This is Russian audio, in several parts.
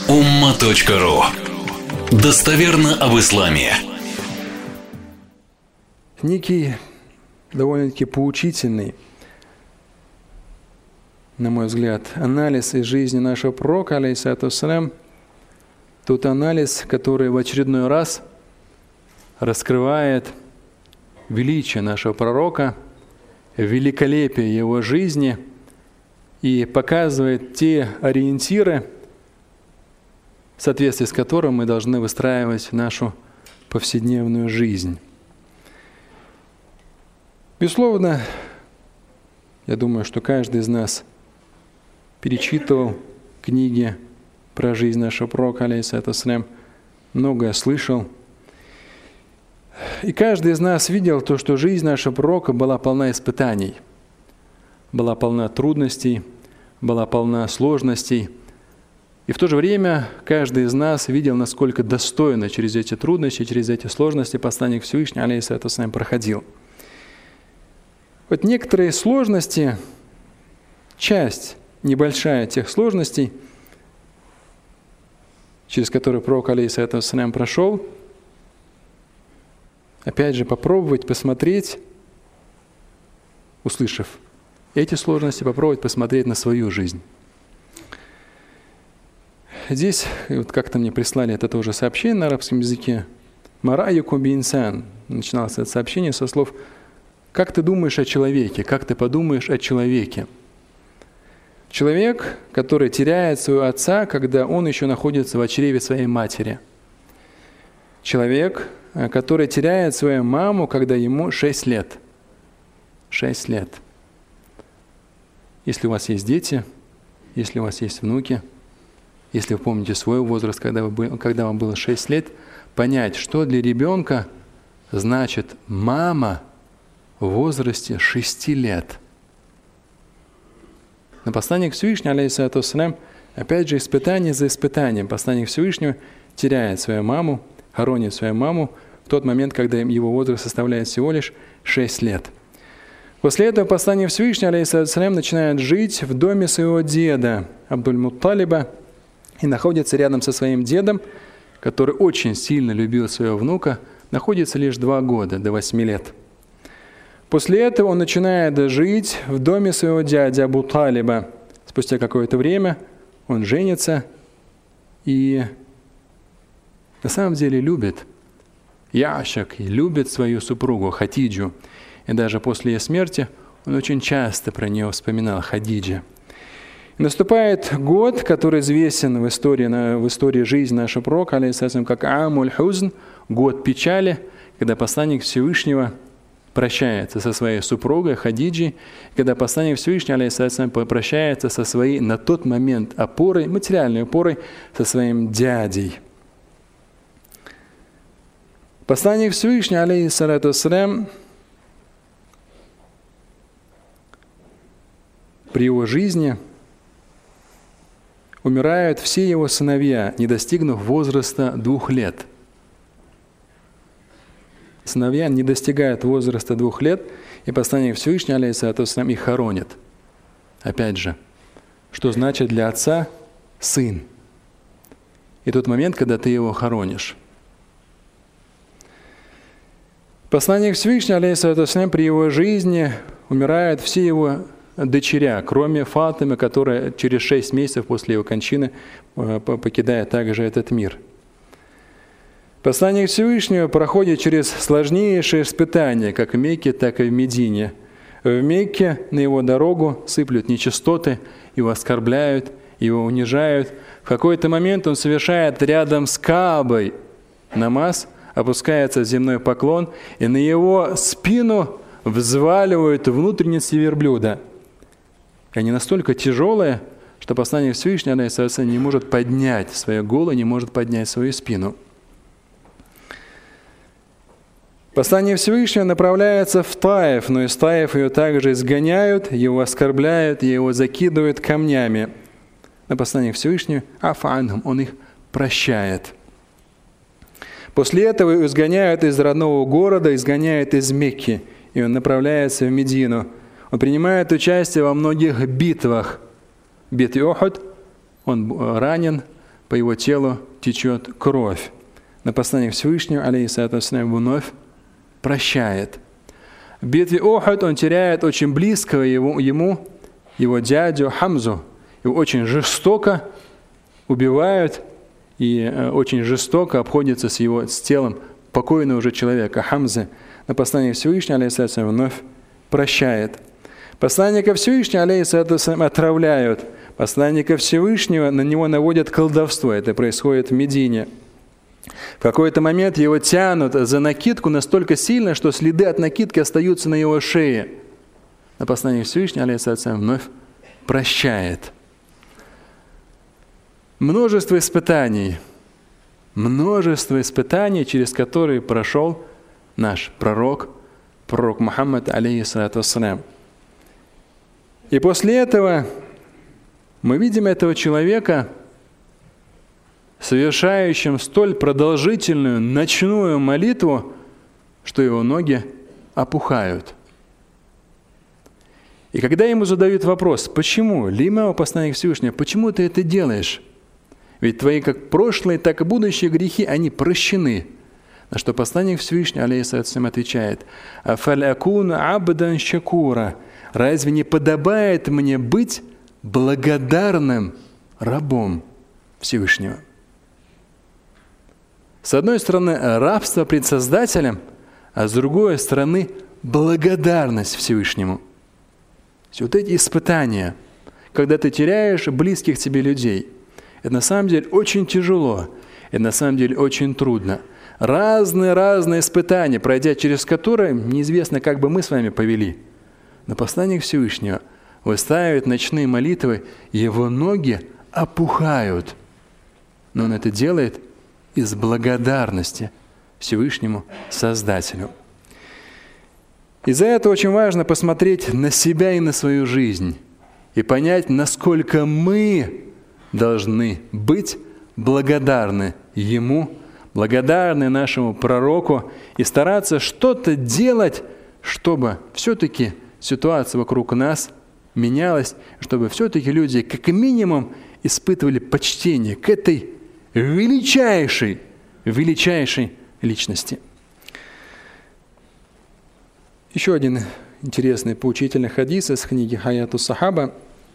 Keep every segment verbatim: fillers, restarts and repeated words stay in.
умма точка ру. Достоверно об исламе. Некий довольно-таки поучительный, на мой взгляд, анализ из жизни нашего пророка, алейхиссалату вассалям. Тот анализ, который в очередной раз раскрывает величие нашего пророка, великолепие его жизни и показывает те ориентиры, в соответствии с которым мы должны выстраивать нашу повседневную жизнь. Безусловно, я думаю, что каждый из нас перечитывал книги про жизнь нашего пророка, алейхиссалату вассалям, многое слышал. И каждый из нас видел то, что жизнь нашего пророка была полна испытаний, была полна трудностей, была полна сложностей. И в то же время каждый из нас видел, насколько достойно через эти трудности, через эти сложности посланник Всевышнего, алейхиссалату вассалям, проходил. Вот некоторые сложности, часть небольшая тех сложностей, через которые пророк, алейхиссалату вассалям, прошел, опять же, попробовать посмотреть, услышав эти сложности, попробовать посмотреть на свою жизнь. Здесь, вот как-то мне прислали это тоже сообщение на арабском языке. «Мараюку би инсан». Начиналось это сообщение со слов «Как ты думаешь о человеке? Как ты подумаешь о человеке?» Человек, который теряет своего отца, когда он еще находится в чреве своей матери. Человек, который теряет свою маму, когда ему шесть лет. Шесть лет. Если у вас есть дети, если у вас есть внуки, если вы помните свой возраст, когда, вы, когда вам было шесть лет, понять, что для ребенка значит мама в возрасте шести лет. Но посланник Всевышнего, алейхиссалату вассалям, опять же, испытание за испытанием. Посланник Всевышнего теряет свою маму, хоронит свою маму в тот момент, когда его возраст составляет всего лишь шесть лет. После этого посланник Всевышнего, алейхиссалату вассалям, начинает жить в доме своего деда, Абдуль-Мутталиба, и находится рядом со своим дедом, который очень сильно любил своего внука, находится лишь два года, до восьми лет. После этого он начинает жить в доме своего дяди Абу Талиба. Спустя какое-то время он женится и на самом деле любит Яшак, и любит свою супругу Хадиджу. И даже после ее смерти он очень часто про нее вспоминал, Хадиджа. Наступает год, который известен в истории, в истории жизни нашего пророка, алейхиссалям, как Амуль Хузн, год печали, когда посланник Всевышнего прощается со своей супругой Хадиджей, когда посланник Всевышнего, алейхиссалям, прощается со своей на тот момент опорой, материальной опорой, со своим дядей. Посланник Всевышнего, алейхиссалату вассалям, при его жизни умирают все его сыновья, не достигнув возраста двух лет. Сыновья не достигают возраста двух лет, и посланник Всевышнего, алейхиссалату вассалям, их хоронит. Опять же, что значит для отца сын? И тот момент, когда ты его хоронишь. Посланник Всевышнего, алейхиссалату вассалям, при его жизни умирают все его дочеря, кроме Фатимы, которая через шесть месяцев после его кончины покидает также этот мир. Посланник Всевышнего проходит через сложнейшие испытания, как в Мекке, так и в Медине. В Мекке на его дорогу сыплют нечистоты, его оскорбляют, его унижают. В какой-то момент он совершает рядом с Каабой намаз, опускается в земной поклон, и на его спину взваливают внутренности верблюда. И они настолько тяжелые, что посланник Всевышнего, алейхиссалям, не может поднять свою голову, не может поднять свою спину. Посланник Всевышнего направляется в Таиф, но из Таиф ее также изгоняют, его оскорбляют, его закидывают камнями. Но посланник Всевышнего, афанхум, он их прощает. После этого изгоняют из родного города, изгоняют из Мекки, и он направляется в Медину. Он принимает участие во многих битвах. В битве Ухуд он ранен, по его телу течет кровь. На посланник Всевышнего, алейхиссалату вассалям, вновь прощает. В битве Ухуд он теряет очень близкого его, ему, его дядю Хамзу. Его очень жестоко убивают и очень жестоко обходятся с его с телом покойного уже человека Хамзы. На посланник Всевышнего, алейхиссалату вассалям, вновь прощает. Посланника Всевышнего, алейхиссалату вассалям, отравляют. Посланника Всевышнего, на него наводят колдовство. Это происходит в Медине. В какой-то момент его тянут за накидку настолько сильно, что следы от накидки остаются на его шее. Но посланник Всевышнего, алейхиссалату вассалям, вновь прощает. Множество испытаний, множество испытаний, через которые прошел наш пророк, пророк Мухаммад, алейхиссалату вассалям. И после этого мы видим этого человека, совершающим столь продолжительную ночную молитву, что его ноги опухают. И когда ему задают вопрос, почему, лима, посланник Всевышнего, почему ты это делаешь? Ведь твои как прошлые, так и будущие грехи, они прощены. На что посланник Всевышнего, алейхиссалату вассалям, отвечает: «Афаль акун абдан шакура». Разве не подобает мне быть благодарным рабом Всевышнего? С одной стороны, рабство пред Создателем, а с другой стороны, благодарность Всевышнему. Вот эти испытания, когда ты теряешь близких тебе людей, это на самом деле очень тяжело, это на самом деле очень трудно. Разные-разные испытания, пройдя через которые, неизвестно, как бы мы с вами повели. Но посланник Всевышнего выстаивает ночные молитвы, его ноги опухают. Но он это делает из благодарности Всевышнему Создателю. Из-за этого очень важно посмотреть на себя и на свою жизнь и понять, насколько мы должны быть благодарны Ему, благодарны нашему пророку и стараться что-то делать, чтобы все-таки ситуация вокруг нас менялась, чтобы все-таки люди как минимум испытывали почтение к этой величайшей, величайшей личности. Еще один интересный поучительный хадис из книги «Хаяту Сахаба».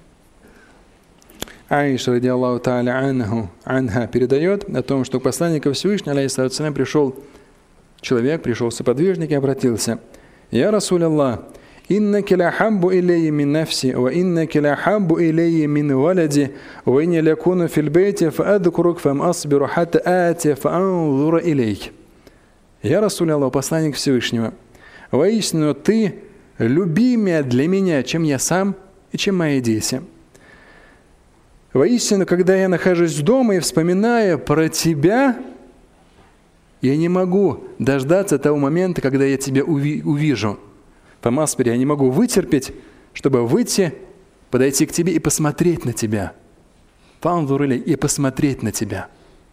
Аиша, ради Аллаху та'аля анху, анха, передает о том, что к посланнику Всевышнего, алейхиссалату вассалям, пришел человек, пришел соподвижник и обратился: «Я Расуль Аллах, иннаки ля хаббу илейя мин нафси, ва иннаки ля хаббу илейя мин валади, ва инни лякуну фил бейти, фа адкурук, фам асбиру хатта ати, фа анзура илейк». «Я Расуль Аллах, посланник Всевышнего, воистину ты любимее для меня, чем я сам и чем мои дети. Воистину, когда я нахожусь дома и вспоминаю про тебя, я не могу дождаться того момента, когда я тебя уви- увижу. По Маспере я не могу вытерпеть, чтобы выйти, подойти к тебе и посмотреть на тебя. Фанзур и посмотреть на тебя».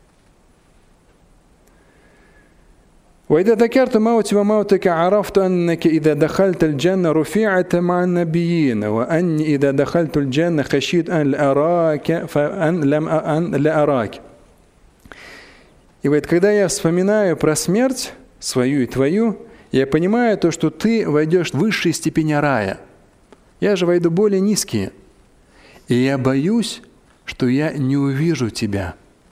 وإذا ذكرت موتي وموتك عرفت أنك إذا دخلت الجنة رفعت مع النبيين وأني إذا دخلت الجنة خشيت أن لا أراك فأن لم أن لا أراك. И вот когда я вспоминаю про смерть свою и твою, я понимаю то, что ты войдешь в высшие степени рая. Я же войду более низкие. И я боюсь, что я не увижу тебя.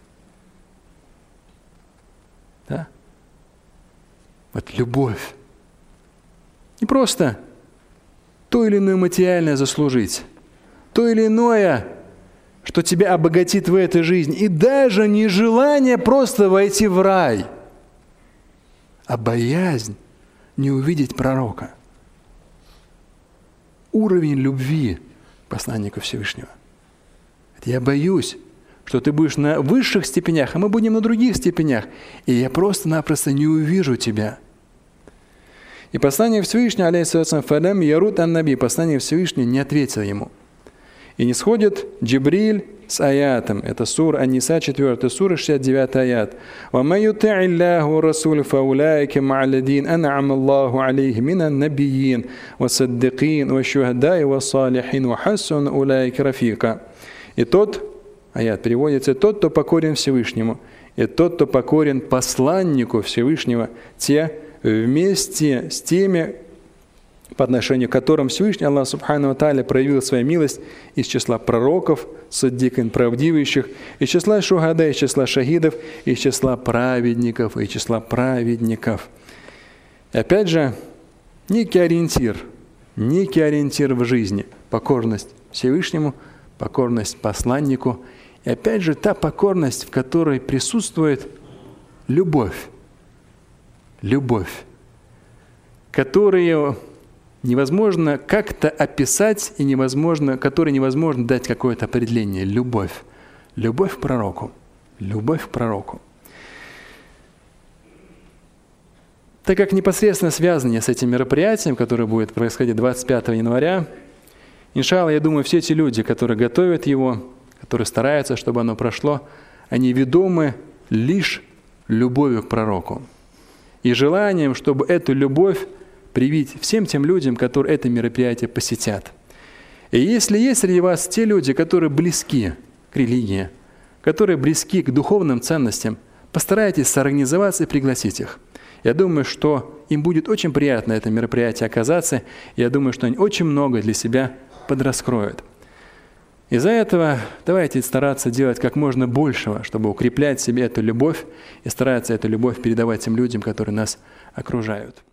Да? Вот любовь. Не просто то или иное материальное заслужить, то или иное, что тебя обогатит в этой жизни, и даже не желание просто войти в рай, а боязнь не увидеть пророка. Уровень любви посланника Всевышнего. Я боюсь, что ты будешь на высших степенях, а мы будем на других степенях, и я просто-напросто не увижу тебя. И посланник Всевышнего, алейхиссалату фалям ярут ан-наби, посланник Всевышнего не ответил ему. И не сходит Джибриль с аятом. Это сура Ан-Ниса, четвёртая сура, шестьдесят девятый аят. «Ва-ма юти'и Аллаху расуль фаулайка ма'алладин ан'ама Аллаху алейхи минан набийин ва-саддикин ва-шухадаи ва-салихин ва-хассун улайка рафика». И тот, аят переводится «тот, кто покорен Всевышнему, и тот, кто покорен посланнику Всевышнего, те вместе с теми, по отношению к которым Всевышний Аллах Субхану ва Тааля проявил свою милость из числа пророков, саддикин, правдивых, из числа шухада, из числа шахидов, из числа праведников, из числа праведников». И опять же, некий ориентир, некий ориентир в жизни, покорность Всевышнему, покорность посланнику, и опять же та покорность, в которой присутствует любовь, любовь, которую невозможно как-то описать и невозможно, которой невозможно дать какое-то определение. Любовь. Любовь к пророку. Любовь к пророку. Так как непосредственно связаны с этим мероприятием, которое будет происходить двадцать пятого января, иншалла, я думаю, все эти люди, которые готовят его, которые стараются, чтобы оно прошло, они ведомы лишь любовью к пророку и желанием, чтобы эту любовь привить всем тем людям, которые это мероприятие посетят. И если есть среди вас те люди, которые близки к религии, которые близки к духовным ценностям, постарайтесь соорганизоваться и пригласить их. Я думаю, что им будет очень приятно это мероприятие оказаться. Я думаю, что они очень много для себя подраскроют. Из-за этого давайте стараться делать как можно большего, чтобы укреплять в себе эту любовь и стараться эту любовь передавать тем людям, которые нас окружают.